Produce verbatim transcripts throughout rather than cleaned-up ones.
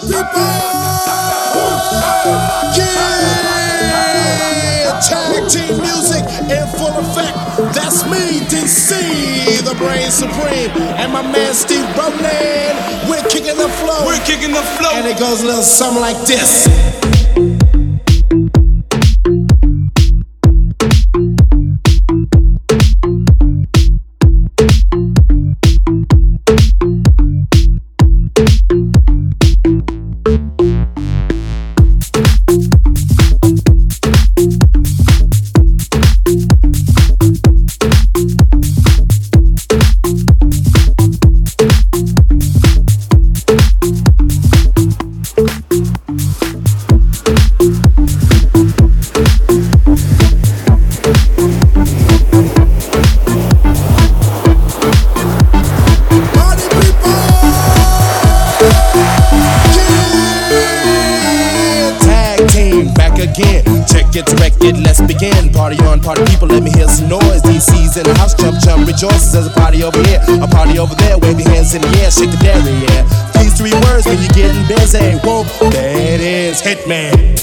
people! Yeah! Tag team music in full effect. That's me, D C, the brain supreme, and my man Steve Ronan. We're kicking the flow. We're kicking the flow. And it goes a little something like this. Check it, direct it, let's begin. Party on, party people, let me hear some noise. D C's in the house, jump, jump, rejoices. There's a party over here, a party over there. Wave your hands in the air, shake the dairy, yeah. These three words when you're getting busy. Whoa, there it is, Hitman.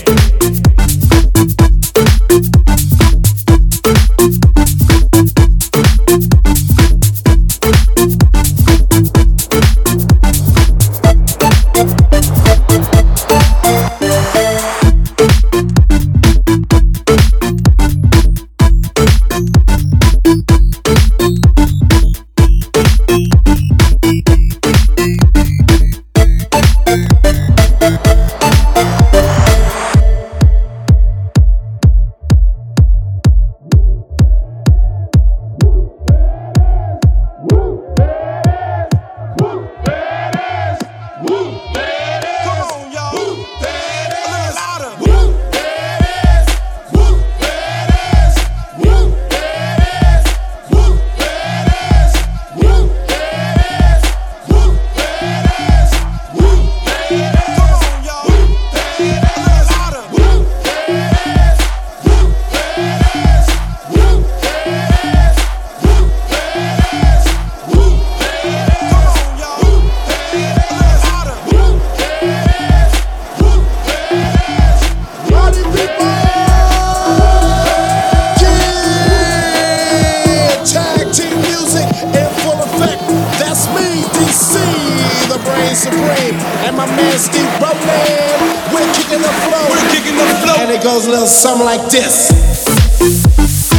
Supreme, and my man Steve Ronan. We're kicking the flow. We're kicking the flow. And it goes a little something like this.